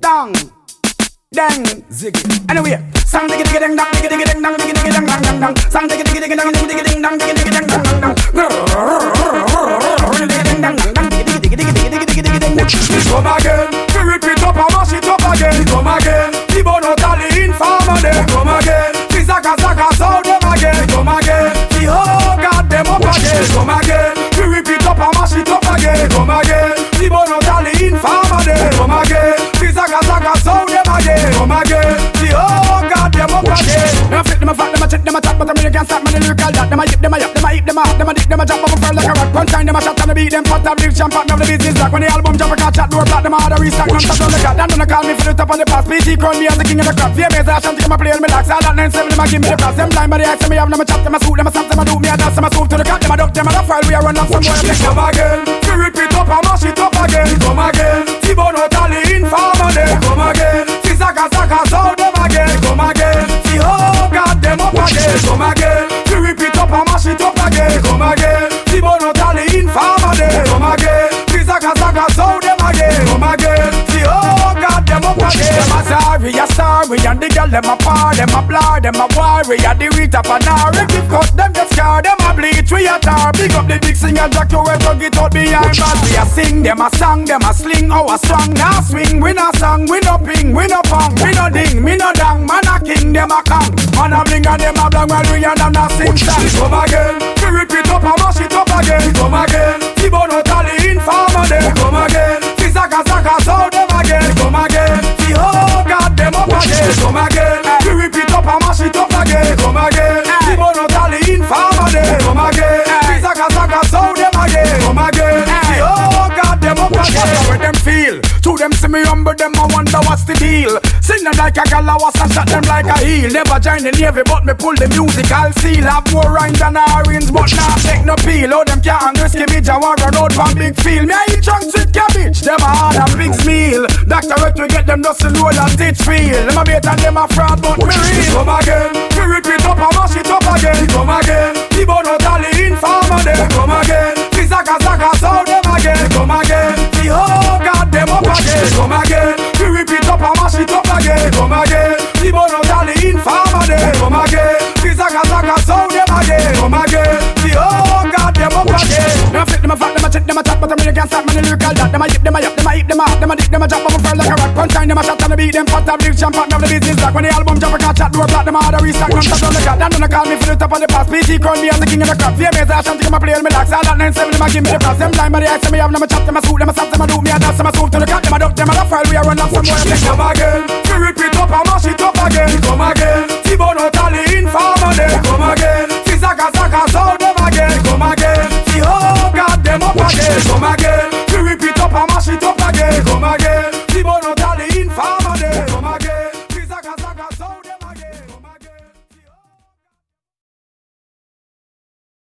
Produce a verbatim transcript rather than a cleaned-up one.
dang, dang, ziggy. Anyway, sang diggy diggy dang dang diggy diggy dang dang diggy diggy dang dang dang dang. Sang diggy diggy diggy dang diggy diggy dang dang diggy diggy dang dang dang dang. Come again, we repeat up and mash it up again. Come again, the bono tally informer them. Come again, the zaka zaka sound them again. Come again, the whole god them up again. Come again, we repeat up and mash it up again. Come again, the bono tally informer them. Come again, the zaka zaka sound them again. Come again, the whole god them up again. Them a flip, them a fat, them a chip, them a chat, but them really can't stop me. The lyrical that them a yip, them a yap, them a hip, them a hop, them a dick, them a jump up a fur like a rat. Punchline them a shot and a beat them fat, have live champagne of the business like when the album jump a catch at door black, them a hard a restock, none touch on the cat. Them don't call me for the top of the pass. P T crown me as the king of the crop. V M A's I shan't take my play on me lax. All that nine seven them a give me the props. Them blind by the eyes, them a have them a chop, them a swoop, them a stamp, them a do me a dance, them a swoop to the cat, them a duck, them a the file. We a run up some boy. Come again, we repeat up and mash it up again. Come again, T-Bono tally informer them. Come again, T-Zaka Zaka sound them again. Come again, T-Ho got them up again. Come again, we repeat up and mash it up again. Come again, T-Bono tally informer them. Come again, T-Zaka Zaka sound them again. Come again, T-Ho got them up again. Them a sorry, a sorry, and the girl them a par, them a blar, them a worry, and the read up and our give cut, them get scarred, them a bleach, we a tar. Big up the big singer, Jack, you ever get out behind bars. We a sing, them a song, them a sling, our song, now swing. We no song, we no ping, we no pong, we no ding, me no dang. Man a king, them a kang, man a bling and them a blang, while we and them a sing song. Come again, we repeat up and mash it up again. Come again, T-Bono tally informer them. Come again, T-Zaka Zaka sound them again. Come again, T-Ho got them up again. Come again, we repeat up and mash it up again. Come again, T-Bono tally informer them. Come again, T-Zaka Zaka sound them again. Come again, T-Ho got them up again. Where them feel? To them see me humble, them I wonder what's the deal. Sing them like a gal, I was and shot them like a heel. Never join the navy, but me pull the musical seal. Have more rhymes than orange, but nah take no peel. Oh, them can't risk me, I want run out one big field. Me I eat chunks with cabbage, them a hard and big meal. Doctor Red we get them dusty roll and stitch feel. Them a bait and them a fraud, but me real. Come again, we repeat up and mash it up again. Come again, T-Bono tally informer them. Come again, T-Zaka Zaka sound them again. Come again, T-Ho got them up again. Come again, we repeat up and mash it up again. Come again, T-Bono tally informer them. Come again, T-Zaka Zaka sound them again. Come again, T-Ho got them up again. Them a flip, them a fat, them a chip, them a chat, but them really can't stop me. The lyrical that them a yip, them a yap, them a hip, them a hop, them a dick, them a jump up a fur like a rat. Punchline them a shot and a beat them fat, have live champagne of the business like when the album jump a catch at door black, them a hard a restock, none touch on the cat. Them don't call me for the top of the pass. P T crown me as the king of the crop. V M A's I shan't take my play on me lax. All that nine seven them a give me the props. Them blind by the eyes, them a have them a chop, them a swoop, them a stamp, them a do me a dance.